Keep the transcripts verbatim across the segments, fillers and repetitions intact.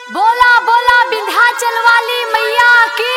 बोला बोला विंध्याचल वाली मैया की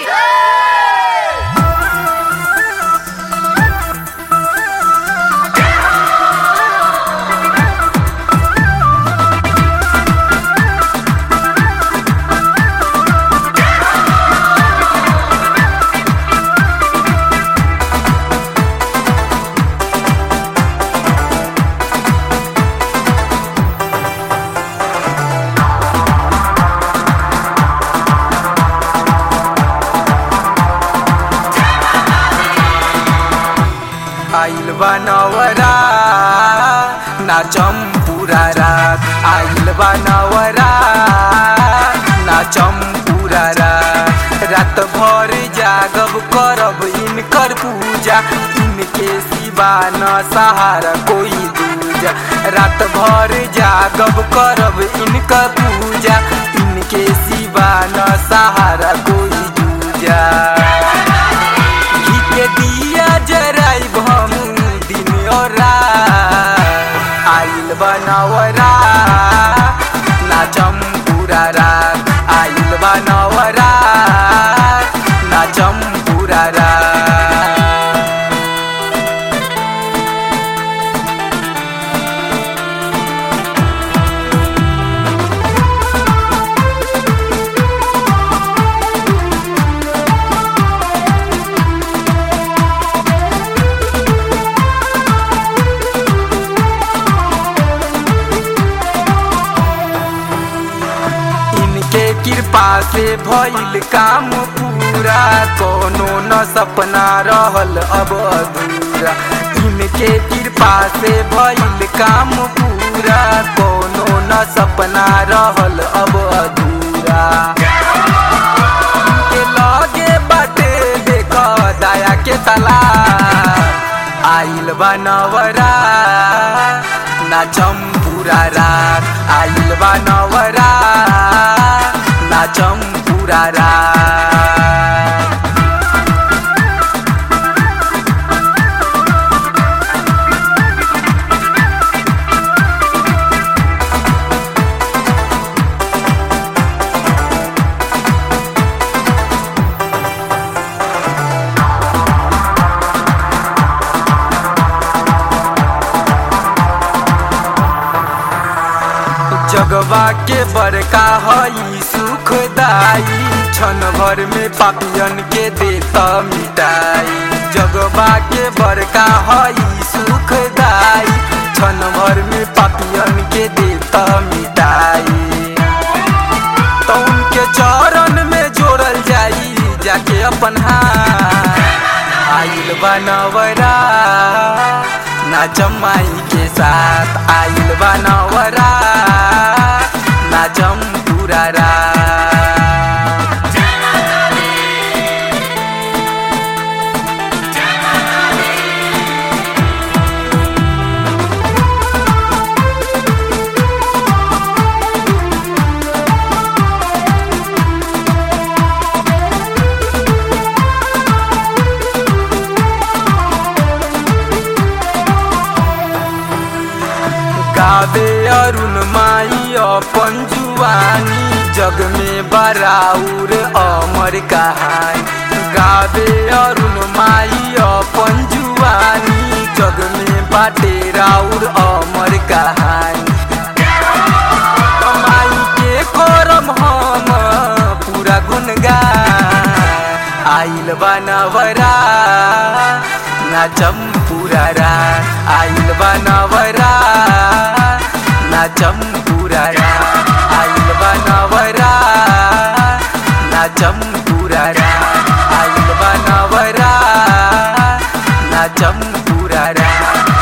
आइल बा नवरा नाचम पूरा रात। आइल बा नवरा नाचम पूरा रात। रात भर जागब करब इनकर पूजा, इनके सिवा न सहारा कोई दूजा। रात भर जागब करब इनकर पूजा, इनके सिवा न सहारा कोई दूजा। घी के दिया जराइब हम दिन और रात। आइल बा नवरा नाचम पूरा रात। आइल बा नवरा नाचम पूरा रात। इनके कृपा से भइल काम पूरा, कोनो न सपना रहल अब अधूरा। इनके कृपा से भइल काम पूरा, कोनो न सपना रहल अब अधूरा। इनके लगे बाटे देख दया के तला। आइल बा नवरा नाचम पूरा रात। आइल बा नवरा नाचम पूरा रात। जगवा के बड़का हई सुखदाई, क्षण भर में पापियन के देता मिटाई। जगवा के बड़का हई सुखदाई, क्षण भर में पापियन के देता मिटाई। तो उनके चरण में जोड़ल जाई जाके अपन हाथ। आइल बा नवरा नाचम माई के साथ। आइल बा नवरा नाचम पूरा रात। गावे अरुण माई अपन जुवानी, जग में बराउर अमर कहानी। गावे अरुण माई अपन जुवानी, जग में बाटे राउर अमर कहानी। माई के करम हम पूरा गुनगान। आइल बा नवरा नाचम पूरा रात। आइल बा नवरा नाचम पूरा रात। आइल बा नवरा नाचम पूरा रात। आइल बा नवरा नाचम पूरा रात।